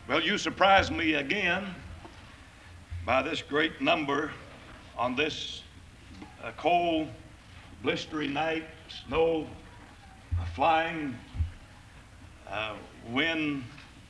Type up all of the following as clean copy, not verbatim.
Well, you surprised me again by this great number on this cold, blistery night, snow flying, uh, wind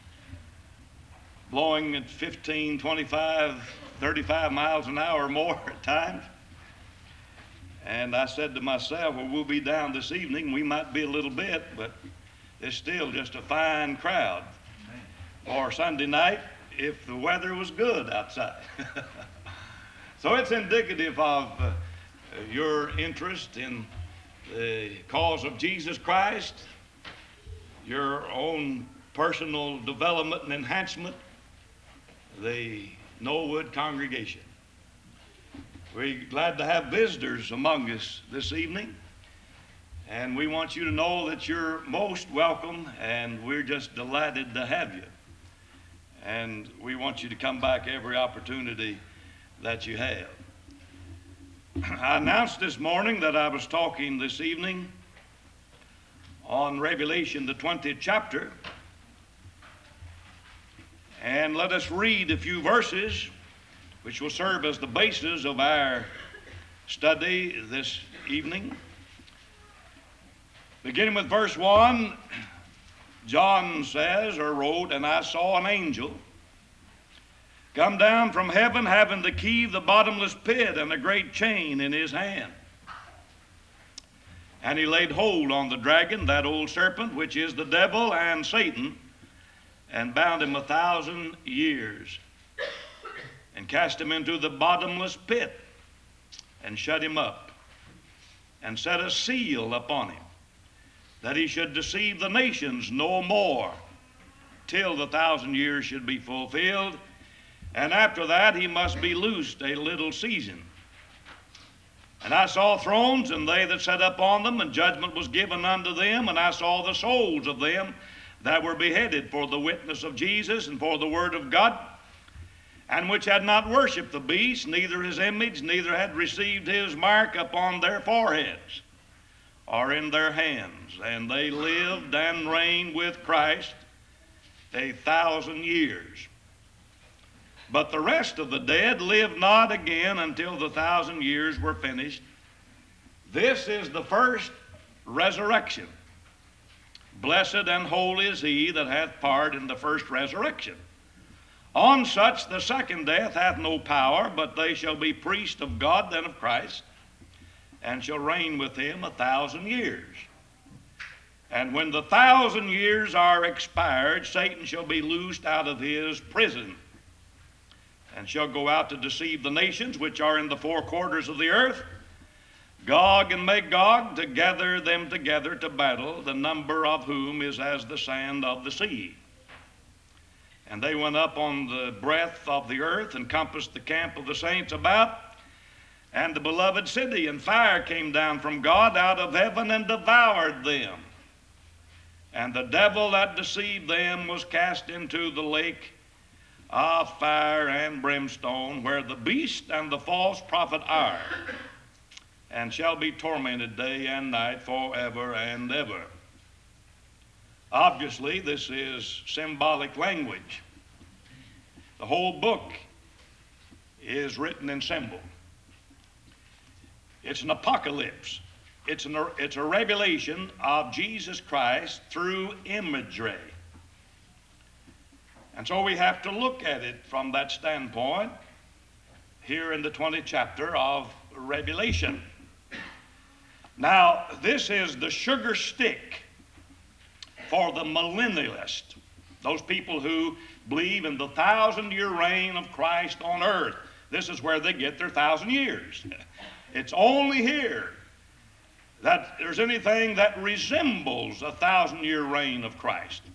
blowing at 15, 25, 35 miles an hour or more at times. And I said to myself, well, we'll be down this evening. We might be a little bit, but it's still just a fine crowd for Sunday night if the weather was good outside. So it's indicative of your interest in the cause of Jesus Christ, your own personal development and enhancement, the Knollwood congregation. We're glad to have visitors among us this evening, and we want you to know that you're most welcome, and we're just delighted to have you. And we want you to come back every opportunity that you have. I announced this morning that I was talking this evening on Revelation, the 20th chapter. And let us read a few verses which will serve as the basis of our study this evening. Beginning with verse 1, John says or wrote, "And I saw an angel come down from heaven, having the key of the bottomless pit and a great chain in his hand. And he laid hold on the dragon, that old serpent, which is the devil and Satan, and bound him 1,000 years, and cast him into the bottomless pit, and shut him up, and set a seal upon him, that he should deceive the nations no more, till the 1,000 years should be fulfilled. And after that he must be loosed a little season. And I saw thrones, and they that sat upon them, and judgment was given unto them. And I saw the souls of them that were beheaded for the witness of Jesus and for the word of God, and which had not worshipped the beast, neither his image, neither had received his mark upon their foreheads or in their hands. And they lived and reigned with Christ 1,000 years. But the rest of the dead lived not again until the 1,000 years were finished. This is the first resurrection. Blessed and holy is he that hath part in the first resurrection. On such the second death hath no power, but they shall be priests of God and of Christ, and shall reign with him 1,000 years. And when the 1,000 years are expired, Satan shall be loosed out of his prison, and shall go out to deceive the nations which are in the four quarters of the earth, Gog and Magog, to gather them together to battle, the number of whom is as the sand of the sea. And they went up on the breadth of the earth, and compassed the camp of the saints about, and the beloved city. And fire came down from God out of heaven, and devoured them. And the devil that deceived them was cast into the lake of fire and brimstone, where the beast and the false prophet are, and shall be tormented day and night forever and ever." Obviously, this is symbolic language. The whole book is written in symbol. It's an apocalypse. It's a revelation of Jesus Christ through imagery. And so we have to look at it from that standpoint here in the 20th chapter of Revelation. Now, this is the sugar stick for the millennialists, those people who believe in the 1,000-year reign of Christ on earth. This is where they get their 1,000 years. It's only here that there's anything that resembles a 1,000-year reign of Christ.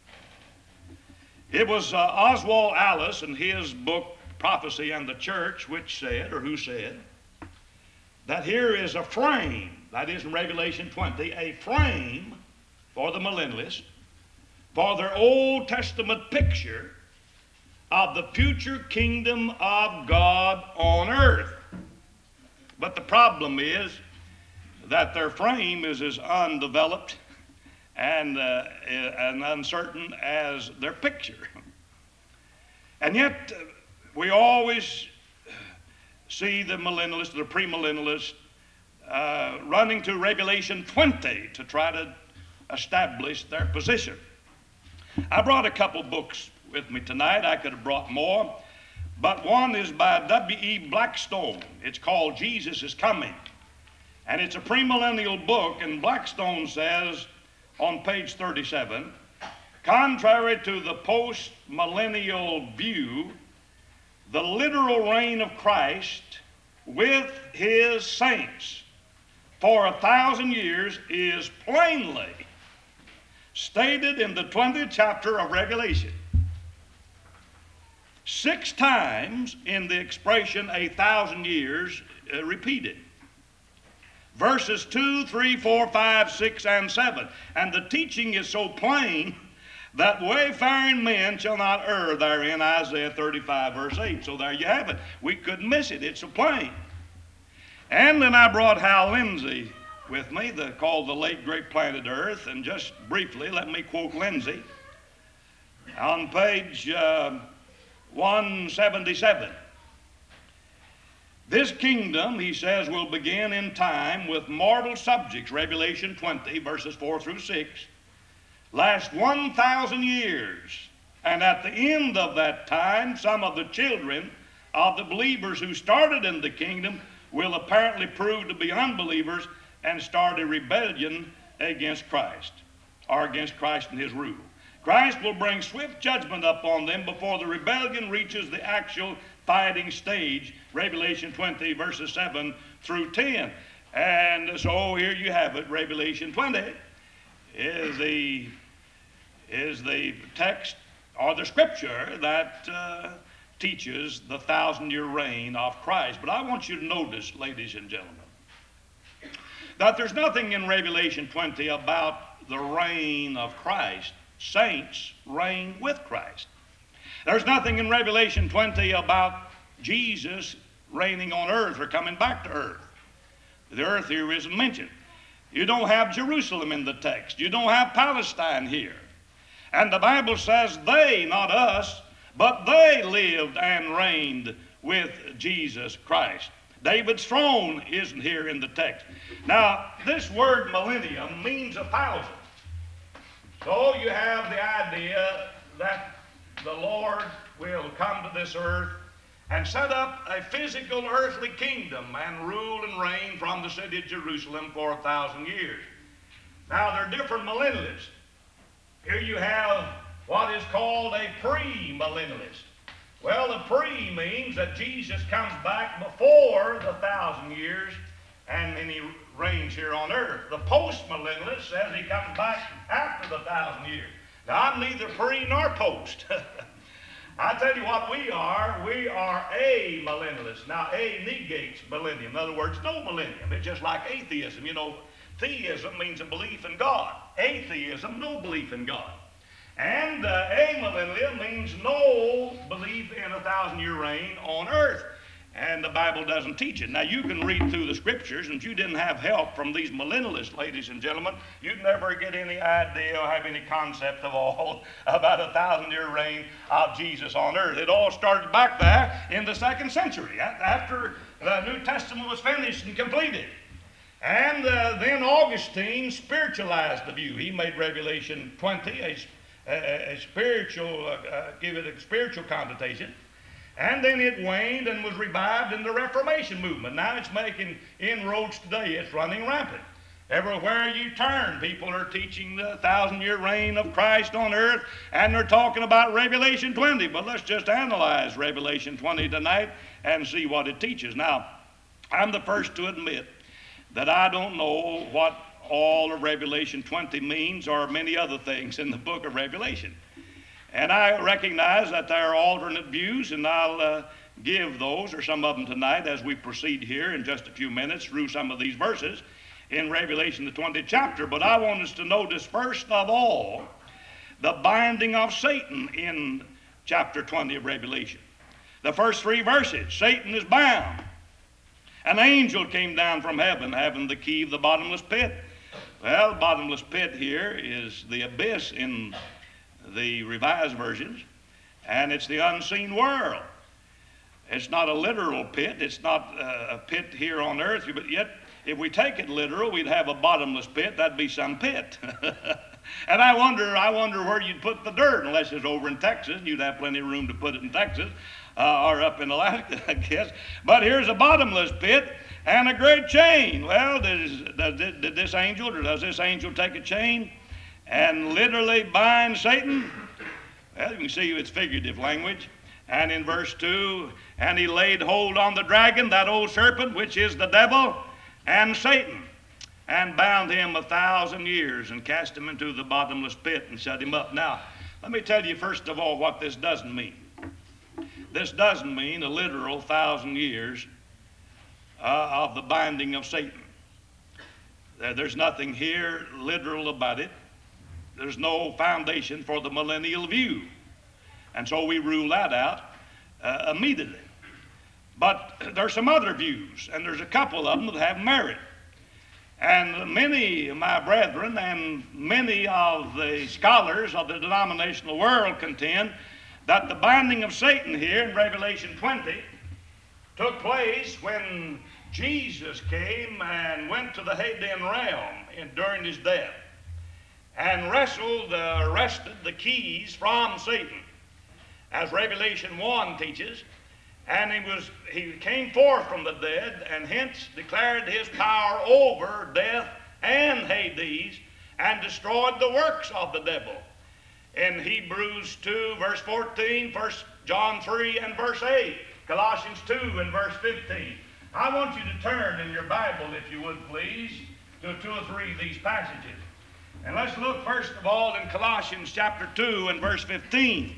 It was Oswald Alice in his book, Prophecy and the Church, which said, or who said, that here is a frame, that is in Revelation 20, a frame for the millennialists, for their Old Testament picture of the future kingdom of God on earth. But the problem is that their frame is as undeveloped and uncertain as their picture. And yet, we always see the millennialists, the premillennialists, running to Revelation 20 to try to establish their position. I brought a couple books with me tonight. I could have brought more, but one is by W.E. Blackstone. It's called Jesus is Coming, and it's a premillennial book, and Blackstone says on page 37, contrary to the post-millennial view, the literal reign of Christ with his saints for 1,000 years is plainly stated in the 20th chapter of Revelation. 6 times in the expression 1,000 years repeated. Verses 2, 3, 4, 5, 6, and 7. And the teaching is so plain that wayfaring men shall not err therein, Isaiah 35, verse 8. So there you have it. We couldn't miss it. It's so plain. And then I brought Hal Lindsey with me, called The Late Great Planet Earth. And just briefly, let me quote Lindsey. On page 177. This kingdom, he says, will begin in time with mortal subjects, Revelation 20, verses 4 through 6, last 1,000 years. And at the end of that time, some of the children of the believers who started in the kingdom will apparently prove to be unbelievers and start a rebellion against Christ, or against Christ and his rule. Christ will bring swift judgment upon them before the rebellion reaches the actual fighting stage, Revelation 20, verses 7 through 10. And so here you have it. Revelation 20 is the text or the scripture that teaches the 1,000-year reign of Christ. But I want you to notice, ladies and gentlemen, that there's nothing in Revelation 20 about the reign of Christ. Saints reign with Christ. There's nothing in Revelation 20 about Jesus reigning on earth or coming back to earth. The earth here isn't mentioned. You don't have Jerusalem in the text. You don't have Palestine here. And the Bible says they, not us, but they lived and reigned with Jesus Christ. David's throne isn't here in the text. Now, this word millennium means 1,000. So you have the idea that the Lord will come to this earth and set up a physical earthly kingdom and rule and reign from the city of Jerusalem for 1,000 years. Now, there are different millennialists. Here you have what is called a pre-millennialist. Well, the pre means that Jesus comes back before the 1,000 years and then he reigns here on earth. The post-millennialist says he comes back after the 1,000 years. Now, I'm neither pre nor post. I tell you what we are a millennialist. Now, a negates millennium. In other words, no millennium. It's just like atheism. You know, theism means a belief in God. Atheism, no belief in God. And amillennial means no belief in a 1,000-year reign on earth. And the Bible doesn't teach it. Now, you can read through the scriptures, and if you didn't have help from these millennialists, ladies and gentlemen, you'd never get any idea or have any concept of all about a 1,000-year reign of Jesus on earth. It all started back there in the 2nd century, after the New Testament was finished and completed. And then Augustine spiritualized the view. He made Revelation 20 a spiritual, give it a spiritual connotation. And then it waned and was revived in the Reformation movement. Now it's making inroads today. It's running rampant. Everywhere you turn, people are teaching the 1,000-year reign of Christ on earth, and they're talking about Revelation 20. But let's just analyze Revelation 20 tonight and see what it teaches. Now, I'm the first to admit that I don't know what all of Revelation 20 means or many other things in the book of Revelation. And I recognize that there are alternate views, and I'll give those or some of them tonight as we proceed here in just a few minutes through some of these verses in Revelation, the 20th chapter. But I want us to notice first of all the binding of Satan in chapter 20 of Revelation. The first 3 verses, Satan is bound. An angel came down from heaven having the key of the bottomless pit. Well, the bottomless pit here is the abyss in the Revised versions. and it's the unseen world. It's not a literal pit. It's not a pit here on earth, but yet if we take it literal, we'd have a bottomless pit. That'd be some pit. And I wonder where you'd put the dirt, unless it's over in Texas. You'd have plenty of room to put it in Texas or up in Alaska, I guess. But here's a bottomless pit and a great chain. Well, does this angel take a chain and literally bind Satan? Well, you can see it's figurative language. And in verse 2, and he laid hold on the dragon, that old serpent, which is the devil and Satan, and bound him 1,000 years, and cast him into the bottomless pit, and shut him up. Now, let me tell you first of all what this doesn't mean. This doesn't mean a literal 1,000 years of the binding of Satan. There's nothing here literal about it. There's no foundation for the millennial view. And so we rule that out immediately. But there's some other views, and there's a couple of them that have merit. And many of my brethren and many of the scholars of the denominational world contend that the binding of Satan here in Revelation 20 took place when Jesus came and went to the Hadean realm during his death and wrested the keys from Satan, as Revelation 1 teaches. And he came forth from the dead, and hence declared his power over death and Hades, and destroyed the works of the devil. In Hebrews 2, verse 14, 1 John 3, and verse 8, Colossians 2 and verse 15. I want you to turn in your Bible, if you would please, to 2 or 3 of these passages. And let's look first of all in Colossians chapter 2 and verse 15.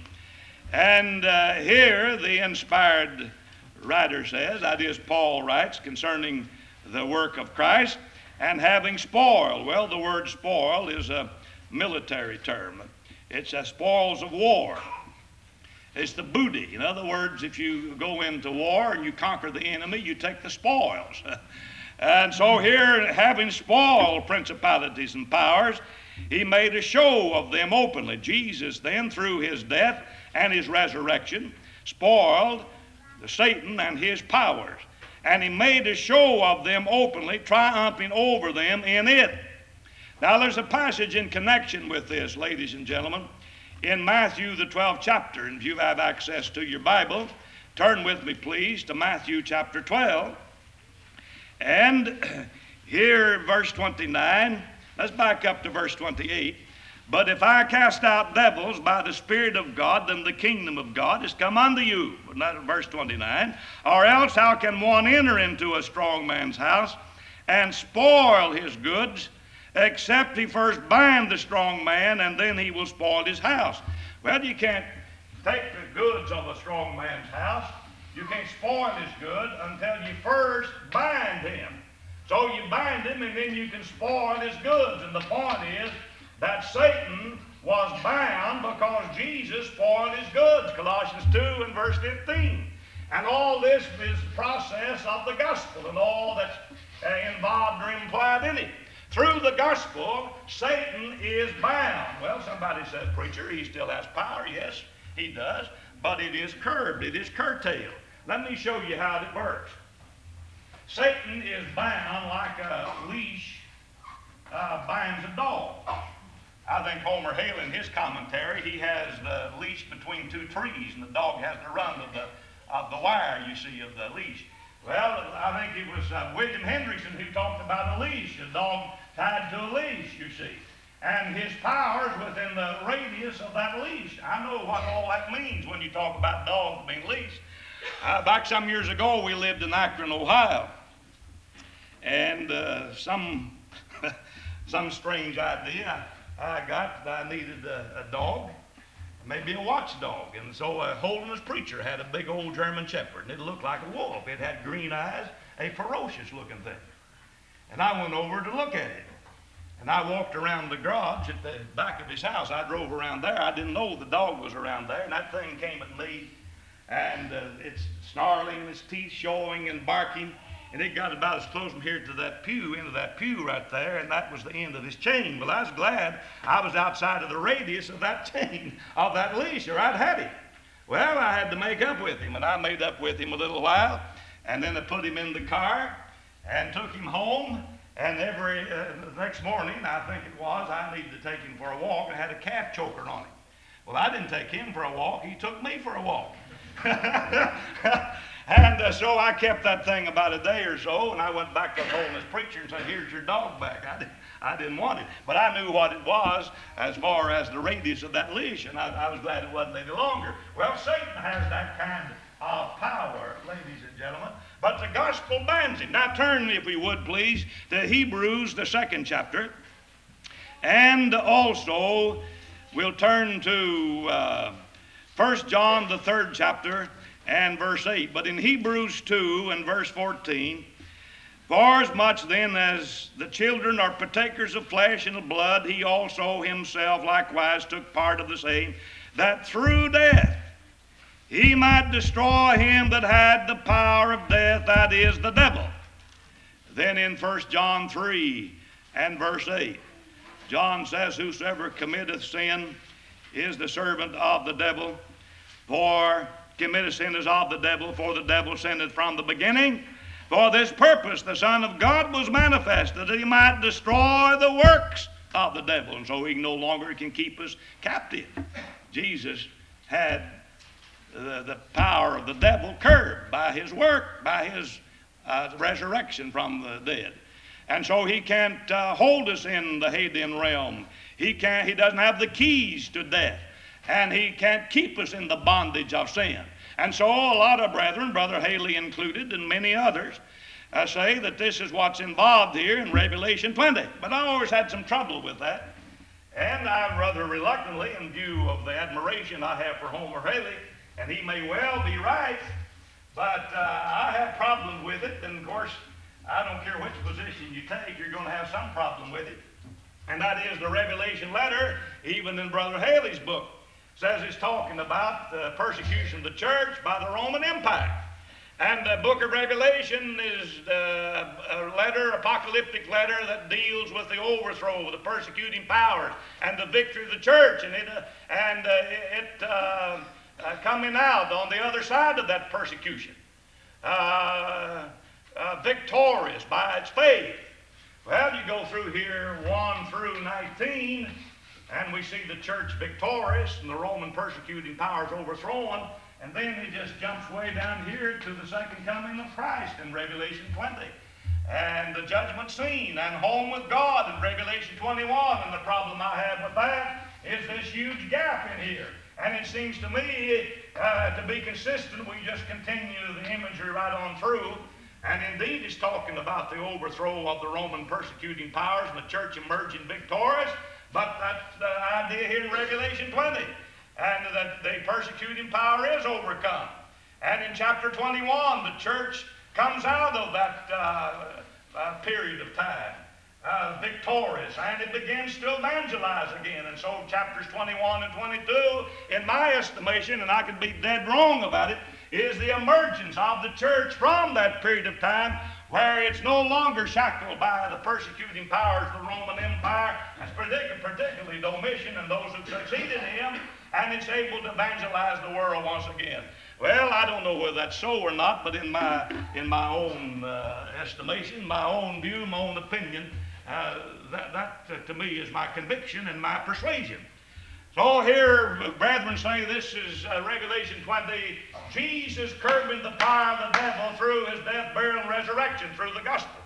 And here the inspired writer says, that is, Paul writes concerning the work of Christ, and having spoil. Well, the word spoil is a military term. It's spoils of war. It's the booty. In other words, if you go into war and you conquer the enemy, you take the spoils. And so here, having spoiled principalities and powers, he made a show of them openly. Jesus then, through his death and his resurrection, spoiled Satan and his powers. And he made a show of them openly, triumphing over them in it. Now there's a passage in connection with this, ladies and gentlemen, in Matthew the 12th chapter. And if you have access to your Bible, turn with me please to Matthew chapter 12. And here, verse 29, let's back up to verse 28. But if I cast out devils by the Spirit of God, then the kingdom of God is come unto you. Not verse 29. Or else how can one enter into a strong man's house and spoil his goods, except he first bind the strong man, and then he will spoil his house? Well, you can't take the goods of a strong man's house. You can't spoil his good until you first bind him. So you bind him, and then you can spoil his goods. And the point is that Satan was bound because Jesus spoiled his goods. Colossians 2 and verse 15. And all this is the process of the gospel and all that's involved or implied in it. Through the gospel, Satan is bound. Well, somebody says, preacher, he still has power. Yes, he does. But it is curbed. It is curtailed. Let me show you how it works. Satan is bound like a leash binds a dog. I think Homer Hale, in his commentary, he has the leash between two trees, and the dog has to run of the wire, you see, of the leash. Well, I think it was William Hendrickson who talked about a leash, a dog tied to a leash, you see. And his power's within the radius of that leash. I know what all that means when you talk about dogs being leashed. Back some years ago, we lived in Akron, Ohio. And some strange idea I got that I needed a dog, maybe a watchdog. And so a Holiness preacher had a big old German Shepherd, and it looked like a wolf. It had green eyes, a ferocious looking thing. And I went over to look at it. And I walked around the garage at the back of his house. I drove around there. I didn't know the dog was around there. And that thing came at me, and it's snarling, and its teeth showing and barking. And it got about as close from here to that pew, into that pew right there, and that was the end of his chain. Well, I was glad I was outside of the radius of that chain, of that leash, or I'd had him. Well, I had to make up with him, and I made up with him a little while, and then I put him in the car and took him home. And every the next morning, I think it was, I needed to take him for a walk. I had a calf choker on him. Well, I didn't take him for a walk. He took me for a walk. And so I kept that thing about a day or so, and I went back to the homeless preacher and said, "Here's your dog back." I didn't want it, but I knew what it was as far as the radius of that leash, and I was glad it wasn't any longer. Well, Satan has that kind of power, ladies and gentlemen, but the gospel binds him. Now turn, if we would please, to Hebrews, the 2nd chapter, and also we'll turn to 1 John, the 3rd chapter, and verse 8. But in Hebrews 2 and verse 14, "For as much then as the children are partakers of flesh and of blood, he also himself likewise took part of the same, that through death he might destroy him that had the power of death, that is, the devil." Then in 1 John 3 and verse 8, John says, "Whosoever committeth sin is the servant of the devil, for committeth sin is of the devil, for the devil sinned from the beginning. For this purpose the Son of God was manifested, that he might destroy the works of the devil." And so he no longer can keep us captive. Jesus had the power of the devil curbed by his work, by his resurrection from the dead. And so he can't hold us in the Hadean realm. He doesn't have the keys to death. And he can't keep us in the bondage of sin. And so a lot of brethren, Brother Haley included, and many others, say that this is what's involved here in Revelation 20. But I always had some trouble with that. And I rather reluctantly, in view of the admiration I have for Homer Haley, and he may well be right, but I have problems with it. And of course, I don't care which position you take, you're going to have some problem with it. And that is the Revelation letter, even in Brother Haley's book, says it's talking about the persecution of the church by the Roman Empire. And the book of Revelation is a letter, apocalyptic letter, that deals with the overthrow of the persecuting powers and the victory of the church, and it coming out on the other side of that persecution, victorious by its faith. Well, you go through here 1 through 19, and we see the church victorious and the Roman persecuting powers overthrown. And then he just jumps way down here to the second coming of Christ in Revelation 20. And the judgment scene and home with God in Revelation 21. And the problem I have with that is this huge gap in here. And it seems to me to be consistent, we just continue the imagery right on through. And indeed, it's talking about the overthrow of the Roman persecuting powers and the church emerging victorious. But that's the idea here in Revelation 20, and that the persecuting power is overcome. And in chapter 21, the church comes out of that period of time victorious, and it begins to evangelize again. And so chapters 21 and 22, in my estimation, and I could be dead wrong about it, is the emergence of the church from that period of time where it's no longer shackled by the persecuting powers of the Roman Empire, and particularly Domitian and those who succeeded him, and it's able to evangelize the world once again. Well, I don't know whether that's so or not, but in my own estimation, my own view, my own opinion, that to me is my conviction and my persuasion. So here, brethren, say this is Revelation 20, Jesus curbing the power of the devil through his death, burial, and resurrection through the gospel.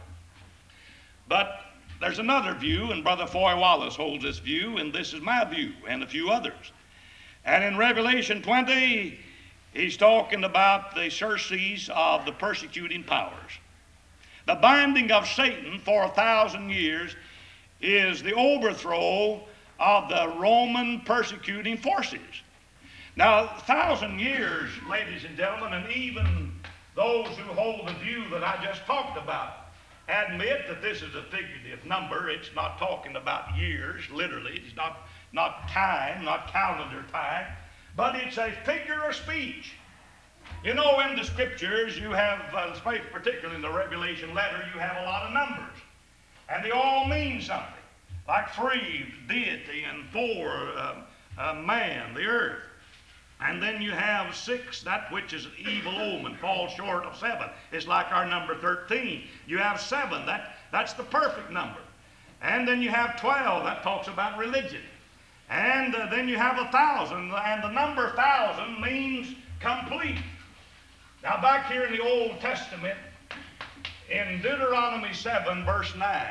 But there's another view, and Brother Foy Wallace holds this view, and this is my view, and a few others. And in Revelation 20, he's talking about the surcease of the persecuting powers. The binding of Satan for 1,000 years is the overthrow of the Roman persecuting forces. Now, 1,000 years, ladies and gentlemen, and even those who hold the view that I just talked about, admit that this is a figurative number. It's not talking about years, literally. It's not time, not calendar time, but it's a figure of speech. You know, in the scriptures, you have, particularly in the Revelation letter, you have a lot of numbers, and they all mean something. Like 3, deity, and 4, man, the earth. And then you have 6, that which is an evil omen, falls short of 7. It's like our number 13. You have 7, that's the perfect number. And then you have 12, that talks about religion. And then you have 1,000, and the number 1,000 means complete. Now back here in the Old Testament, in Deuteronomy 7, verse 9,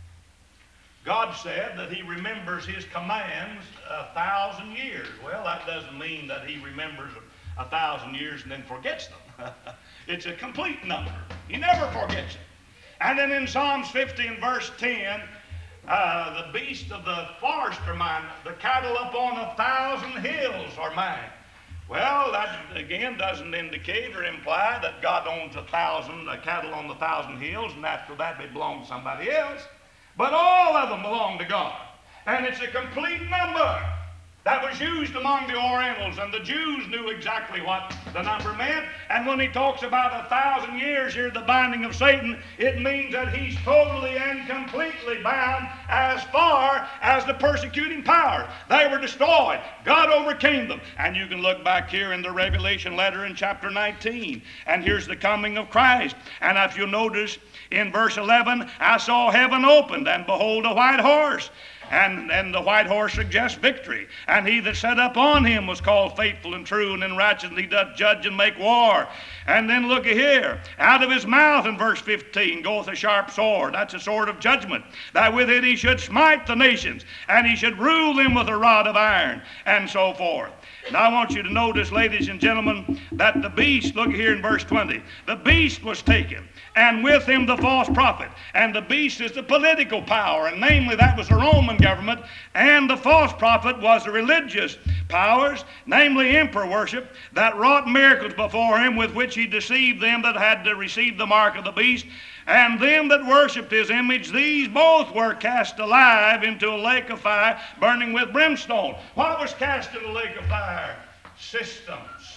God said that he remembers his commands 1,000 years. Well, that doesn't mean that he remembers 1,000 years and then forgets them. It's a complete number. He never forgets it. And then in Psalms 50 and verse 10, the beasts of the forest are mine, the cattle upon 1,000 hills are mine. Well, that again doesn't indicate or imply that God owns 1,000 cattle on the 1,000 hills, and after that they belong to somebody else. But all of them belong to God. And it's a complete number that was used among the Orientals, and the Jews knew exactly what the number meant. And when he talks about 1,000 years here, the binding of Satan, it means that he's totally and completely bound as far as the persecuting powers. They were destroyed. God overcame them. And you can look back here in the Revelation letter in chapter 19, and here's the coming of Christ. And if you'll notice in verse 11, I saw heaven opened, and behold a white horse. And the white horse suggests victory. And he that sat up on him was called faithful and true, and in righteousness he doth judge and make war. And then look here. Out of his mouth in verse 15 goeth a sharp sword. That's a sword of judgment. That with it he should smite the nations, and he should rule them with a rod of iron, and so forth. Now I want you to notice, ladies and gentlemen, that the beast, look here in verse 20, the beast was taken, and with him the false prophet. And the beast is the political power, and namely that was the Roman government, and the false prophet was the religious powers, namely emperor worship, that wrought miracles before him, with which he deceived them that had to receive the mark of the beast. And them that worshipped his image, these both were cast alive into a lake of fire, burning with brimstone. What was cast in the lake of fire? Systems,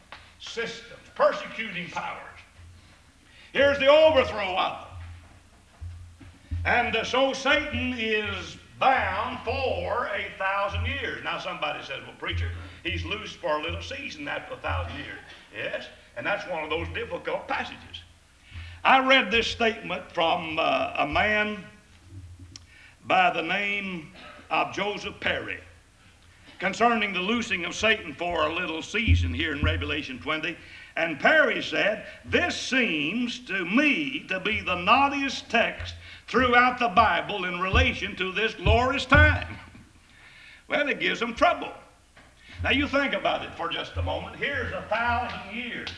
persecuting powers. Here's the overthrow of them. And so Satan is bound for 1,000 years. Now somebody says, well, preacher, he's loose for a little season after 1,000 years. Yes, and that's one of those difficult passages. I read this statement from a man by the name of Joseph Perry concerning the loosing of Satan for a little season here in Revelation 20. And Perry said, this seems to me to be the naughtiest text throughout the Bible in relation to this glorious time. Well, it gives them trouble. Now you think about it for just a moment. Here's 1,000 years.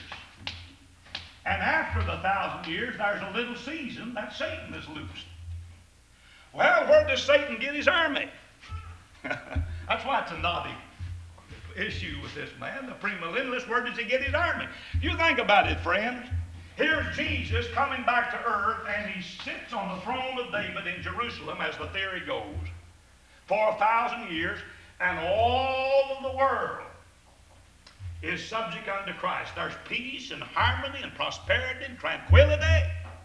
And after the 1,000 years, there's a little season that Satan is loosed. Well, where does Satan get his army? That's why it's a naughty issue with this man, the premillennialist. Where does he get his army? You think about it, friends. Here's Jesus coming back to earth, and he sits on the throne of David in Jerusalem, as the theory goes, for 1,000 years, and all of the world is subject unto Christ. There's peace and harmony and prosperity and tranquility.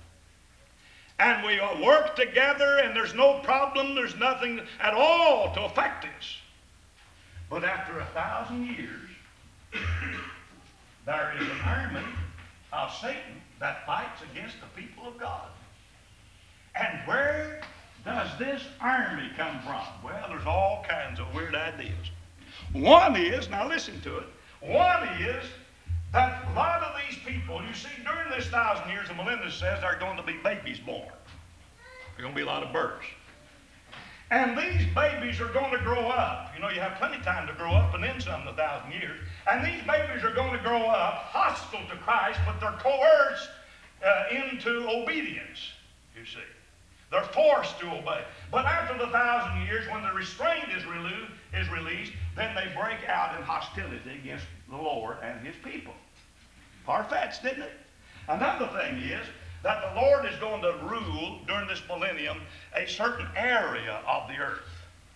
And we all work together, and there's no problem, there's nothing at all to affect us. But after 1,000 years, there is an army of Satan that fights against the people of God. And where does this army come from? Well, there's all kinds of weird ideas. One is, now listen to it, one is that a lot of these people, you see, during this 1,000 years, the millennialist says there are going to be babies born. There are going to be a lot of births. And these babies are going to grow up. You know, you have plenty of time to grow up and then some in 1,000 years. And these babies are going to grow up hostile to Christ, but they're coerced into obedience, you see. They're forced to obey. But after the 1,000 years, when the restraint is released, then they break out in hostility against the Lord and his people. Far-fetched, isn't it? Another thing is that the Lord is going to rule during this millennium a certain area of the earth,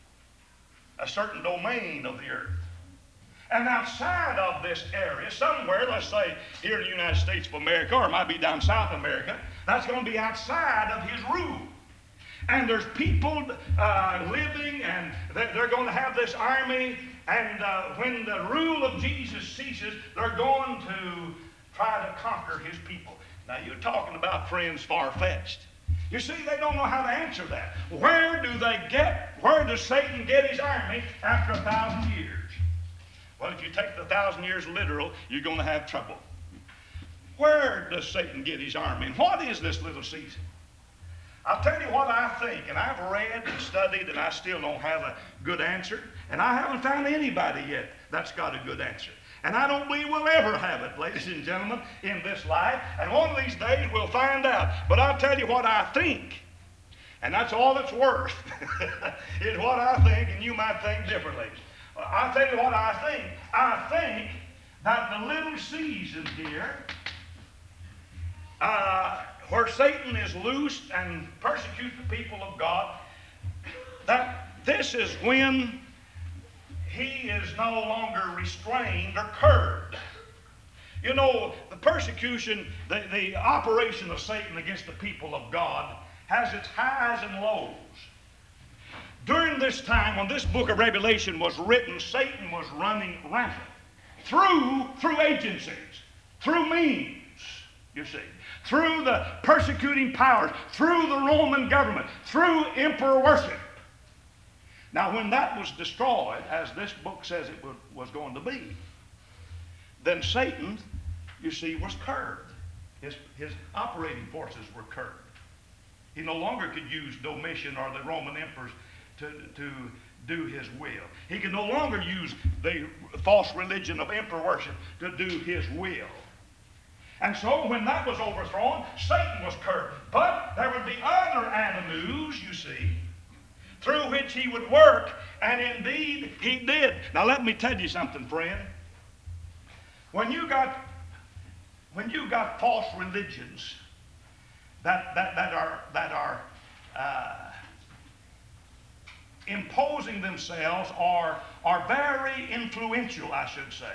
a certain domain of the earth. And outside of this area, somewhere, let's say here in the United States of America, or it might be down South America, that's going to be outside of his rule. And there's people living, and they're going to have this army, And when the rule of Jesus ceases, they're going to try to conquer his people. Now, you're talking about, friends, far-fetched. You see, they don't know how to answer that. Where does Satan get his army after 1,000 years? Well, if you take the 1,000 years literal, you're going to have trouble. Where does Satan get his army? And what is this little season? I'll tell you what I think, and I've read and studied, and I still don't have a good answer, and I haven't found anybody yet that's got a good answer. And I don't believe we'll ever have it, ladies and gentlemen, in this life. And one of these days we'll find out. But I'll tell you what I think, and that's all it's worth, is what I think, and you might think differently. I'll tell you what I think. I think that the little season here, where Satan is loosed and persecutes the people of God, that this is when he is no longer restrained or curbed. You know, the persecution, the operation of Satan against the people of God has its highs and lows. During this time, when this book of Revelation was written, Satan was running rampant through agencies, through means, you see, through the persecuting powers, through the Roman government, through emperor worship. Now, when that was destroyed, as this book says it was going to be, then Satan, you see, was curbed. His operating forces were curbed. He no longer could use Domitian or the Roman emperors to do his will. He could no longer use the false religion of emperor worship to do his will. And so when that was overthrown, Satan was curbed. But there would be other avenues, you see, through which he would work, and indeed he did. Now let me tell you something, friend. When you got false religions that are imposing themselves or are very influential, I should say,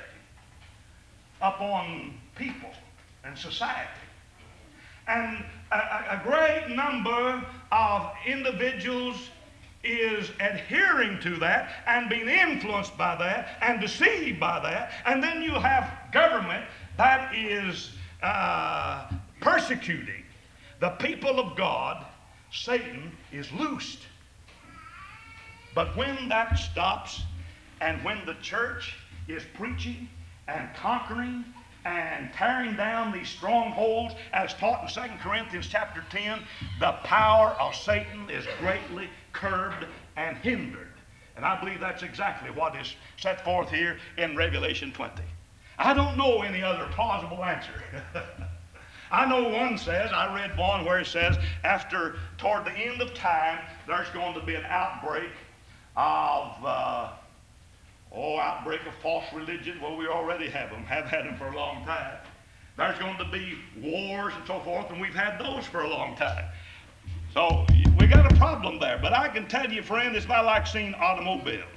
upon people and society, and a great number of individuals is adhering to that and being influenced by that and deceived by that, and then you have government that is persecuting the people of God, Satan is loosed. But when that stops, and when the church is preaching and conquering and tearing down these strongholds, as taught in 2 Corinthians chapter 10, the power of Satan is greatly curbed and hindered. And I believe that's exactly what is set forth here in Revelation 20. I don't know any other plausible answer. I know one says, I read one where it says, toward the end of time, there's going to be an outbreak of false religion. Well, we already have had them for a long time. There's going to be wars and so forth, and we've had those for a long time. So we got a problem there. But I can tell you, friend, it's about like seeing automobiles.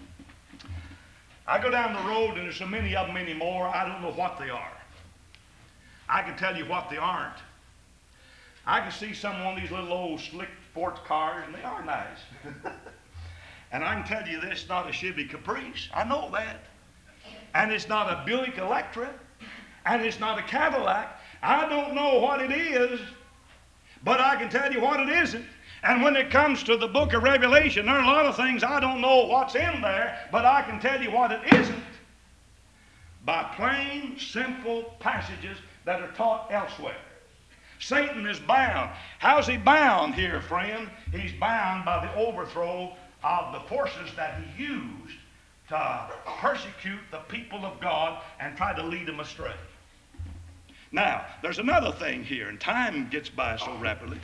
I go down the road, and there's so many of them anymore, I don't know what they are. I can tell you what they aren't. I can see some of these little old slick sports cars, and they are nice. And I can tell you this, not a Chevy Caprice. I know that. And it's not a Buick Electra. And it's not a Cadillac. I don't know what it is, but I can tell you what it isn't. And when it comes to the book of Revelation, there are a lot of things I don't know what's in there, but I can tell you what it isn't by plain, simple passages that are taught elsewhere. Satan is bound. How's he bound here, friend? He's bound by the overthrow of the forces that he used to persecute the people of God and try to lead them astray. Now, there's another thing here, and time gets by so rapidly.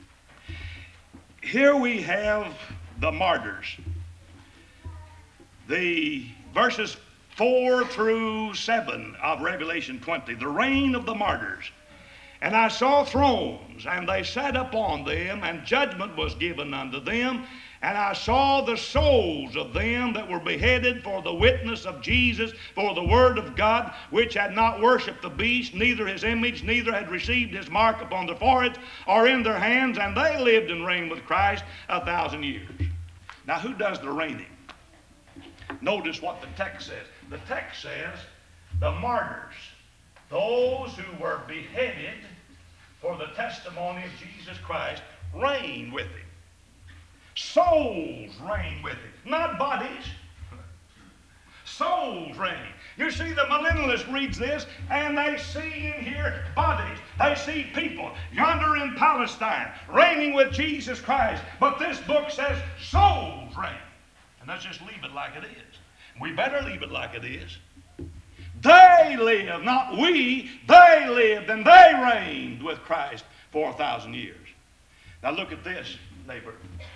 Here we have the martyrs. The verses 4 through 7 of Revelation 20, the reign of the martyrs. And I saw thrones, and they sat upon them, and judgment was given unto them. And I saw the souls of them that were beheaded for the witness of Jesus, for the word of God, which had not worshipped the beast, neither his image, neither had received his mark upon their foreheads or in their hands, and they lived and reigned with Christ 1,000 years. Now, who does the reigning? Notice what the text says. The text says the martyrs, those who were beheaded for the testimony of Jesus Christ, reigned with him. Souls reign with him, not bodies. Souls reign. You see, the millennialist reads this, and they see in here bodies. They see people yonder in Palestine reigning with Jesus Christ. But this book says souls reign. And let's just leave it like it is. We better leave it like it is. They live, not we. They lived and they reigned with Christ for 1,000 years. Now look at this, neighbor.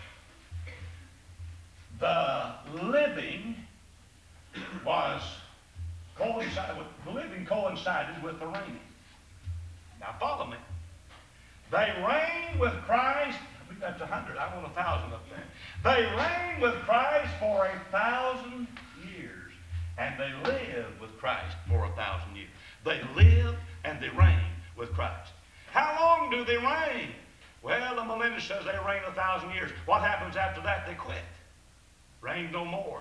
The living coincided with the reigning. Now follow me. They reigned with Christ. I believe that's 100. I want 1,000 up there. They reigned with Christ for 1,000 years, and they lived with Christ for 1,000 years. They live and they reign with Christ. How long do they reign? Well, the millennialist says they reign 1,000 years. What happens after that? They quit. Reign no more.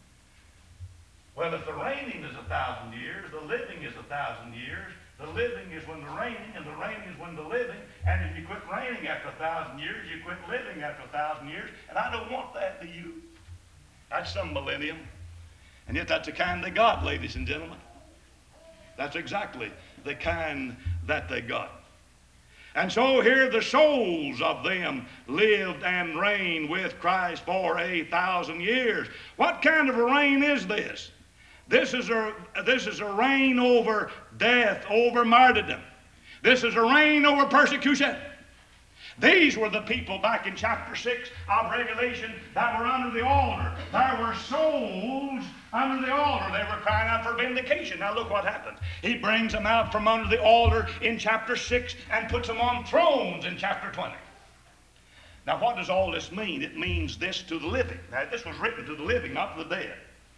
Well, if the reigning is 1,000 years, the living is 1,000 years. The living is when the reigning, and the reigning is when the living. And if you quit reigning after 1,000 years, you quit living after 1,000 years. And I don't want that, do you? That's some millennium. And yet that's the kind they got, ladies and gentlemen. That's exactly the kind that they got. And so here the souls of them lived and reigned with Christ for 1,000 years. What kind of a reign is this? This is a reign over death, over martyrdom. This is a reign over persecution. These were the people back in chapter 6 of Revelation that were under the altar. There were souls under the altar. They were crying out for vindication. Now look what happens. He brings them out from under the altar in chapter 6 and puts them on thrones in chapter 20. Now what does all this mean? It means this to the living. Now this was written to the living, not to the dead.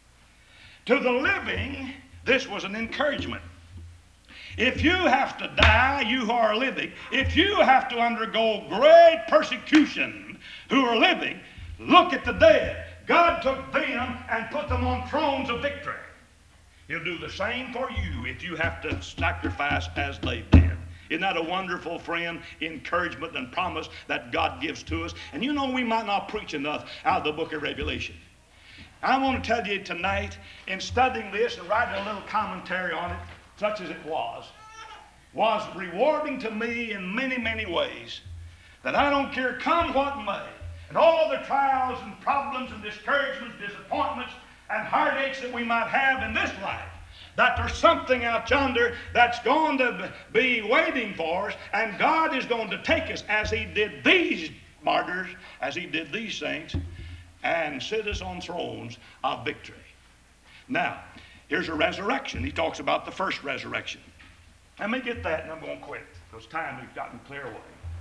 To the living, this was an encouragement. If you have to die, you who are living, if you have to undergo great persecution who are living, look at the dead. God took them and put them on thrones of victory. He'll do the same for you if you have to sacrifice as they did. Isn't that a wonderful, friend, encouragement and promise that God gives to us? And you know, we might not preach enough out of the book of Revelation. I want to tell you tonight, in studying this and writing a little commentary on it, such as it was rewarding to me in many, many ways, that I don't care come what may, and all the trials and problems and discouragements, disappointments, and heartaches that we might have in this life, that there's something out yonder that's going to be waiting for us, and God is going to take us as he did these martyrs, as he did these saints, and sit us on thrones of victory. Now, here's a resurrection. He talks about the first resurrection. Let me get that and I'm going to quit because time has gotten clear away.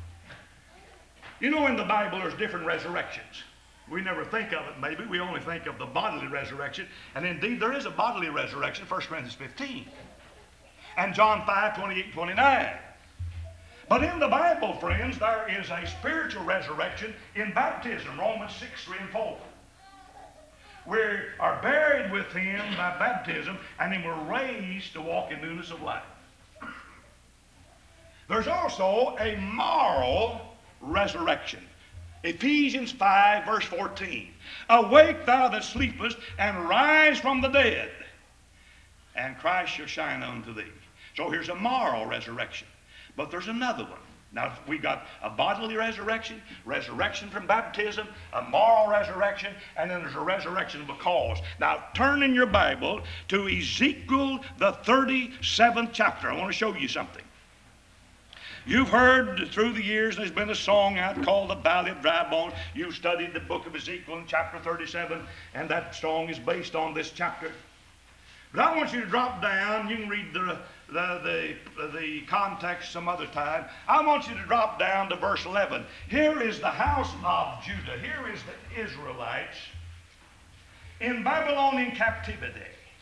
You know, in the Bible there's different resurrections. We never think of it maybe. We only think of the bodily resurrection. And indeed there is a bodily resurrection, 1 Corinthians 15. And John 5, 28, 29. But in the Bible, friends, there is a spiritual resurrection in baptism, Romans 6, 3 and 4. We are buried with him by baptism, and then we're raised to walk in newness of life. There's also a moral resurrection. Ephesians 5, verse 14. Awake thou that sleepest, and rise from the dead, and Christ shall shine unto thee. So here's a moral resurrection. But there's another one. Now, we got a bodily resurrection, resurrection from baptism, a moral resurrection, and then there's a resurrection of a cause. Now, turn in your Bible to Ezekiel, the 37th chapter. I want to show you something. You've heard through the years there's been a song out called The Valley of Dry Bones. You've studied the book of Ezekiel in chapter 37, and that song is based on this chapter. But I want you to drop down. You can read the context some other time. I want you to drop down to verse 11. Here is the house of Judah. Here is the Israelites in Babylonian captivity.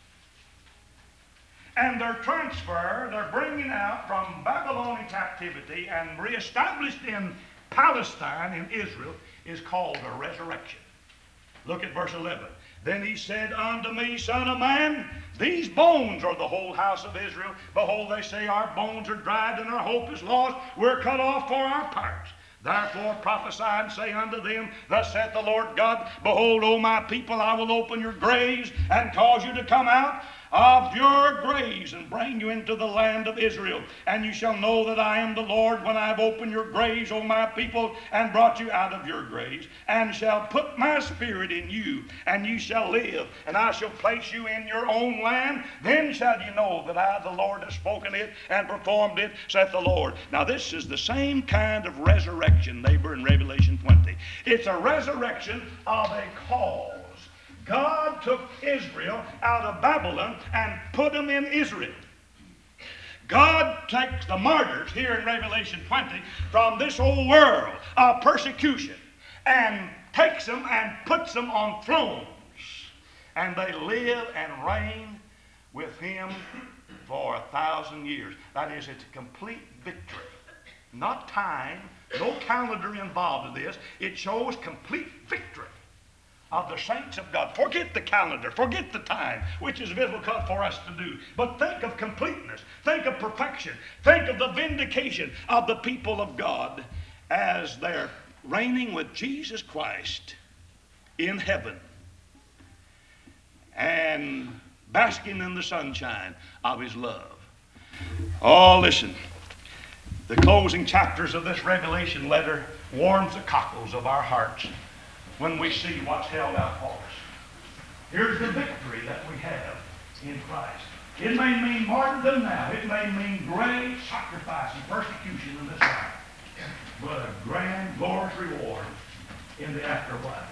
And their transfer, their bringing out from Babylonian captivity and reestablished in Palestine, in Israel, is called a resurrection. Look at verse 11. Then he said unto me, Son of man, these bones are the whole house of Israel. Behold, they say, our bones are dried and our hope is lost. We're cut off for our parts. Therefore prophesy and say unto them, Thus saith the Lord God, Behold, O my people, I will open your graves and cause you to come out of your graves and bring you into the land of Israel. And you shall know that I am the Lord when I have opened your graves, O my people, and brought you out of your graves, and shall put my spirit in you, and you shall live, and I shall place you in your own land. Then shall you know that I, the Lord, have spoken it and performed it, saith the Lord. Now this is the same kind of resurrection, neighbor, in Revelation 20. It's a resurrection of a cause. God took Israel out of Babylon and put them in Israel. God takes the martyrs here in Revelation 20 from this old world of persecution and takes them and puts them on thrones. And they live and reign with him for 1,000 years. That is, it's a complete victory. Not time, no calendar involved in this. It shows complete victory of the saints of God. Forget the calendar, forget the time, which is difficult for us to do. But think of completeness, think of perfection, think of the vindication of the people of God as they're reigning with Jesus Christ in heaven and basking in the sunshine of his love. Oh, listen, the closing chapters of this Revelation letter warms the cockles of our hearts when we see what's held out for us. Here's the victory that we have in Christ. It may mean martyrdom now. It may mean great sacrifice and persecution in this life, but a grand, glorious reward in the afterlife.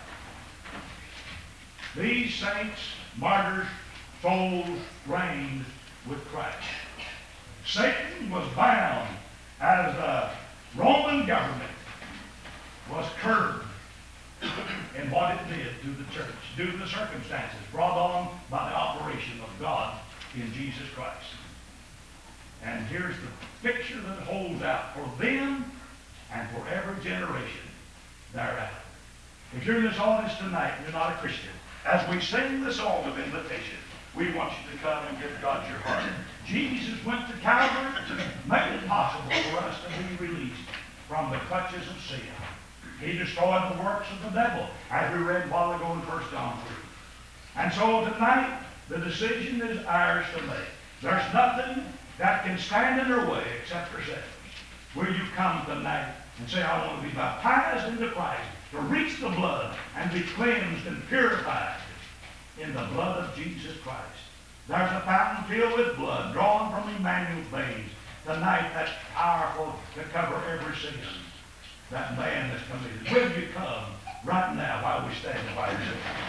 These saints, martyrs, souls reigned with Christ. Satan was bound as the Roman government was curbed in what it did to the church, due to the circumstances brought on by the operation of God in Jesus Christ. And here's the picture that holds out for them and for every generation thereafter. If you're in this audience tonight and you're not a Christian, as we sing the song of invitation, we want you to come and give God your heart. Jesus went to Calvary to make it possible for us to be released from the clutches of sin. He destroyed the works of the devil, as we read a while ago in 1 John 3. And so tonight, the decision is ours to make. There's nothing that can stand in our way except ourselves. Will you come tonight and say, I want to be baptized into Christ, to reach the blood and be cleansed and purified in the blood of Jesus Christ? There's a fountain filled with blood drawn from Emmanuel's veins tonight that's powerful to cover every sin that man has committed. Will you come right now while we stand by yourself?